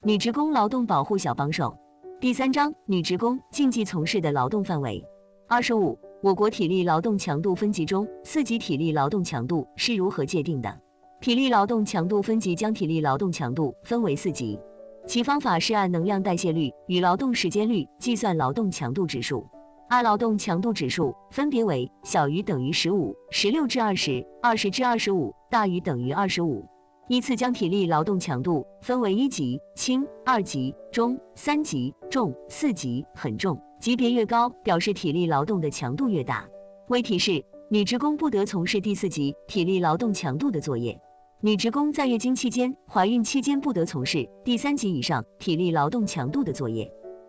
女职工劳动保护小帮手。第3章女职工禁忌从事的劳动范围。25、我国体力劳动强度分级中，4级体力劳动强度是如何界定的？体力劳动强度分级将体力劳动强度分为4级，其方法是按能量代谢率与劳动时间率计算劳动强度指数。按劳动强度指数分别为小于等于15、16至20、20至25、大于等于25。依次将体力劳动强度分为1级轻、2级中、3级重、4级很重，级别越高，表示体力劳动的强度越大。微提示：女职工不得从事第4级体力劳动强度的作业。女职工在月经期间、怀孕期间不得从事第3级以上体力劳动强度的作业。